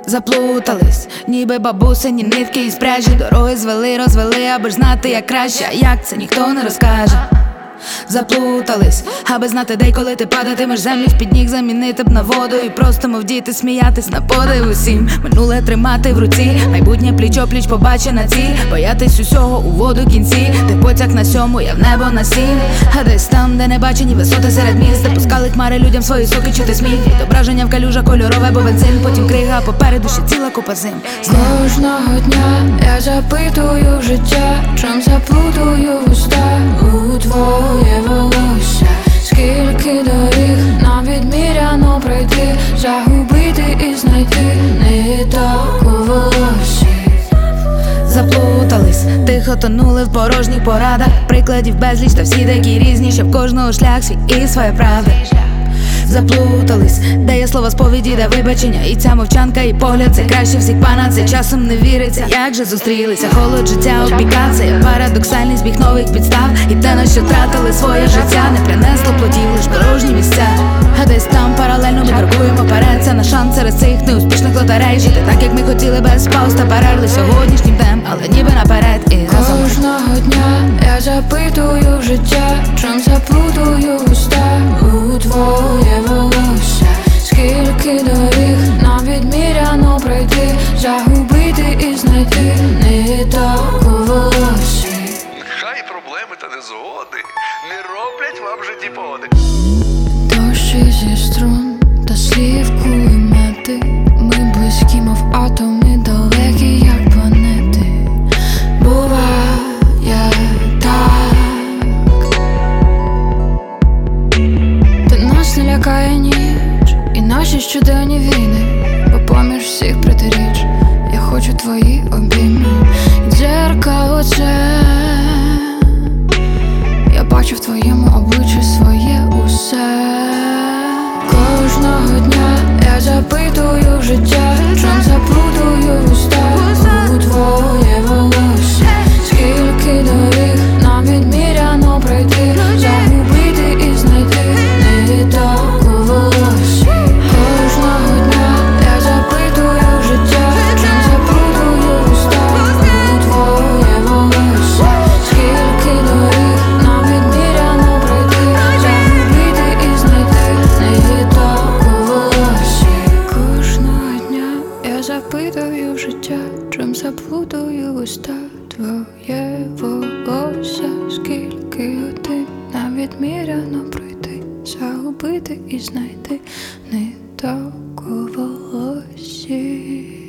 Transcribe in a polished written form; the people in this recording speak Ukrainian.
Заплутались, ніби бабусині нитки із пряжі. Дороги звели, розвели, аби ж знати як краще. А як це ніхто не розкаже. Заплутались, аби знати, де й коли ти падатимеш, землю з-під ніг замінити б на воду. І просто мов діти сміятись на подив усім. Минуле тримати в руці, майбутнє пліч-опліч побачена ціль. Боятись усього у воду кінці. Ти потяг на сьому, я в небо на 7. А десь там, де не бачені висоти серед міст, де пускали хмари людям свої соки, чути сміх. Відображення в калюжа кольорове, бо бензин. Потім крига, а попереду ще ціла купа зим. Кожного дня я запитую життя, чим заплутую уста у твоє волосся. Скільки доріг нам відміряно пройти, загубити і знайти ниток у волосі. Заплутались, тихо тонули в порожніх порадах. Прикладів безліч, та всі такі різні, що в кожного шлях свій і своя правда. Заплутались, де є слова сповіді, де вибачення. І ця мовчанка, і погляд, це краще всіх пана. Це часом не віриться, як же зустрілися. Холод життя опікав, це є парадоксальний збіг нових підстав. І те, на що тратили своє життя, не принесло плодів, лиш порожні місця. А десь там паралельно ми крокуємо перед. Це наш шанс серед цих неуспішних лотерей. Жити так, як ми хотіли, без пауз та перерви сьогоднішнім днем, але ніби наперед і разом. Кожного дня я запитую життя, чим заплутую уста у твоє волосся. Скільки доріг нам відміряно пройти, загубити і знайти ниток у волосі. Нехай проблеми та незгоди не роблять вам в житті погоди. Дощі зі струн та слів кулемети. Ми близькі, мов атоми, далекі, як планети. Буває так. Та нас не лякає ніч і наші щоденні війни, бо поміж всіх протиріч я хочу твої обійми. І дзеркало це, я бачу в твоєму обличчі своє усе. Кожного дня я запитую життя, чим заплутую уста у твоє волосся. Скільки доріг нам відміряно пройти, загубити і знайти ниток у волосі. Кожного дня я запитую життя, чим заплутую уста у твоє волосся. Скільки доріг нам відміряно пройти, загубити і знайти ниток у волосі. Кожного дня я запитую життя, чим заплутую уста твоє волосся. Скільки годин нам відміряно пройти, загубити і знайти ниток у волосі.